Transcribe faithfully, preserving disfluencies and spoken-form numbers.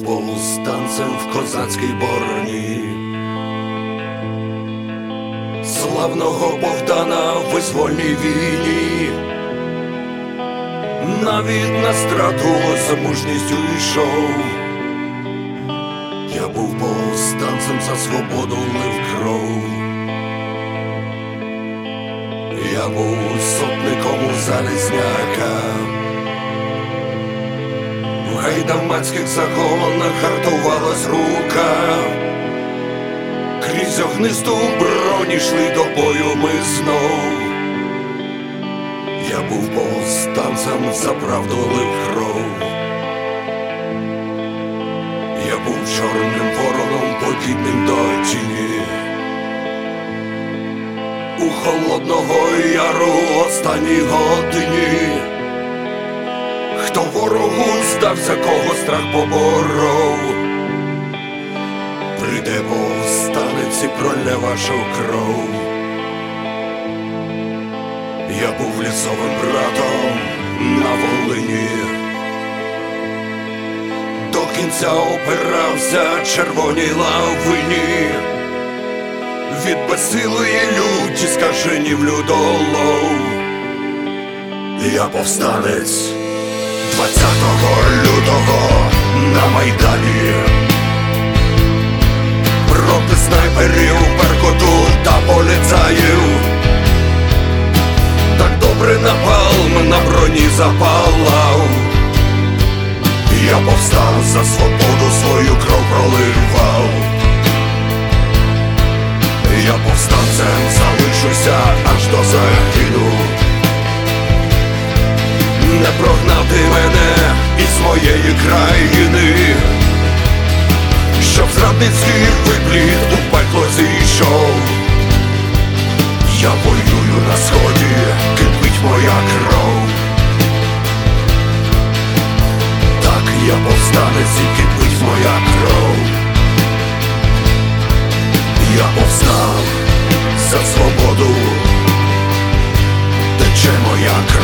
повстанцем в козацькій бороні. Славного Богдана в визвольній війні, навіть на страту за мужністю йшов. Я був повстанцем, за свободу лив кров. Я був сотником у Залізняка, в гайдамацьких загонах гартувалась рука. Крізь огнисту бронь йшли до бою ми знов. Я був повстанцем, за правду лив кров. Я був чорним вороном, подібним до тіні. У Холодного Яру останній годині. Хто ворогу здався, кого страх поборов, прийде повстанець і пролє вашу кров. Я був лісовим братом на Волині, до кінця опирався червоній лавині. Від безсилої люті скаженів людолов. Я повстанець двадцятого лютого на Майдані, проти снайперів, Беркуту та поліцаїв. Так добре напалм на броні запалав. Я повстав, за свободу свою кров проливав. Я повстанцем залишуся аж до загину. Не прогнати мене із моєї країни, щоб зрадницький випліт у пекло зійшов. Я воюю на сході, кипить моя кров. Так, я повстанець і кипить моя кров. Я повстав за свободу, тече моя кров.